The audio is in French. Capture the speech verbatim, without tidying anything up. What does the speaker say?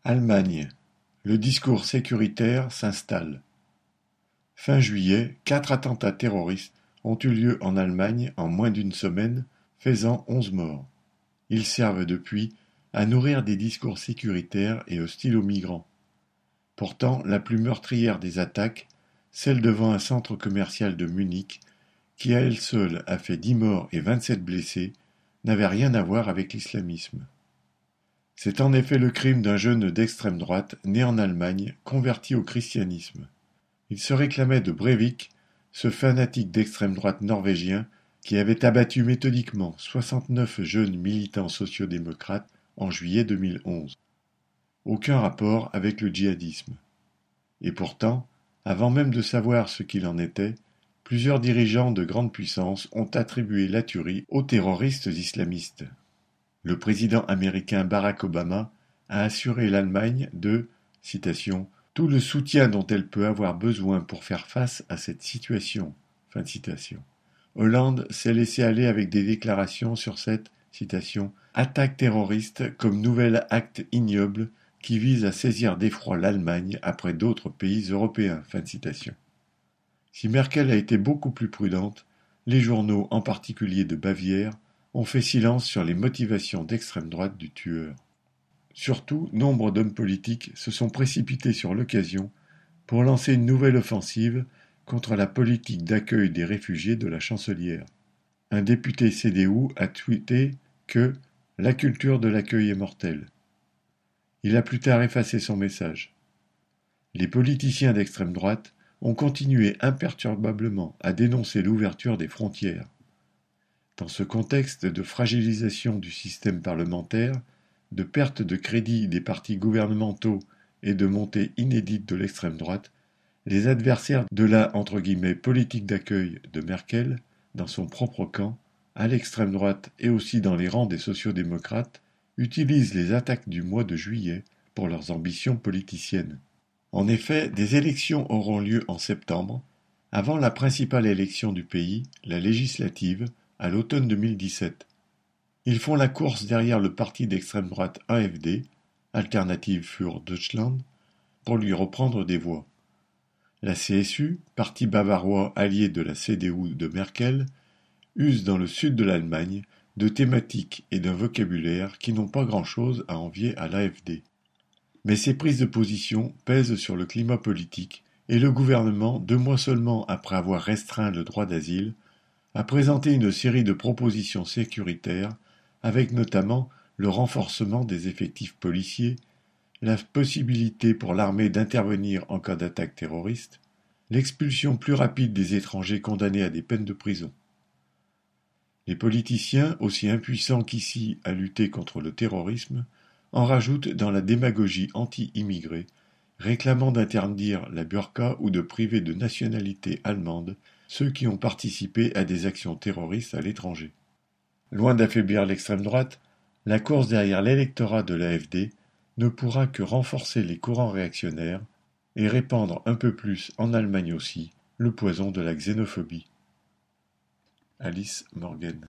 Allemagne. Le discours sécuritaire s'installe. Fin juillet, quatre attentats terroristes ont eu lieu en Allemagne en moins d'une semaine, faisant onze morts. Ils servent depuis à nourrir des discours sécuritaires et hostiles aux migrants. Pourtant, la plus meurtrière des attaques, celle devant un centre commercial de Munich, qui à elle seule a fait dix morts et vingt-sept blessés, n'avait rien à voir avec l'islamisme. C'est en effet le crime d'un jeune d'extrême droite, né en Allemagne, converti au christianisme. Il se réclamait de Breivik, ce fanatique d'extrême droite norvégien qui avait abattu méthodiquement soixante-neuf jeunes militants sociaux-démocrates en juillet deux mille onze. Aucun rapport avec le djihadisme. Et pourtant, avant même de savoir ce qu'il en était, plusieurs dirigeants de grandes puissances ont attribué la tuerie aux terroristes islamistes. Le président américain Barack Obama a assuré l'Allemagne de, citation, « tout le soutien dont elle peut avoir besoin pour faire face à cette situation ». Fin de citation. Hollande s'est laissé aller avec des déclarations sur cette, citation, « attaque terroriste comme nouvel acte ignoble qui vise à saisir d'effroi l'Allemagne après d'autres pays européens ». Fin de citation. Si Merkel a été beaucoup plus prudente, les journaux, en particulier de Bavière, ont fait silence sur les motivations d'extrême droite du tueur. Surtout, nombre d'hommes politiques se sont précipités sur l'occasion pour lancer une nouvelle offensive contre la politique d'accueil des réfugiés de la chancelière. Un député C D U a tweeté que « la culture de l'accueil est mortelle ». Il a plus tard effacé son message. Les politiciens d'extrême droite ont continué imperturbablement à dénoncer l'ouverture des frontières. Dans ce contexte de fragilisation du système parlementaire, de perte de crédit des partis gouvernementaux et de montée inédite de l'extrême droite, les adversaires de la entre guillemets, politique d'accueil de Merkel, dans son propre camp, à l'extrême droite et aussi dans les rangs des sociaux-démocrates, utilisent les attaques du mois de juillet pour leurs ambitions politiciennes. En effet, des élections auront lieu en septembre, avant la principale élection du pays, la législative, à l'automne deux mille dix-sept. Ils font la course derrière le parti d'extrême droite A F D, Alternative für Deutschland, pour lui reprendre des voix. La C S U, parti bavarois allié de la C D U de Merkel, use dans le sud de l'Allemagne de thématiques et d'un vocabulaire qui n'ont pas grand-chose à envier à l'A F D. Mais ces prises de position pèsent sur le climat politique et le gouvernement, deux mois seulement après avoir restreint le droit d'asile, a présenté une série de propositions sécuritaires avec notamment le renforcement des effectifs policiers, la possibilité pour l'armée d'intervenir en cas d'attaque terroriste, l'expulsion plus rapide des étrangers condamnés à des peines de prison. Les politiciens, aussi impuissants qu'ici à lutter contre le terrorisme, en rajoutent dans la démagogie anti-immigrés, réclamant d'interdire la burqa ou de priver de nationalité allemande ceux qui ont participé à des actions terroristes à l'étranger. Loin d'affaiblir l'extrême droite, la course derrière l'électorat de l'A F D ne pourra que renforcer les courants réactionnaires et répandre un peu plus en Allemagne aussi le poison de la xénophobie. Alice Morgan.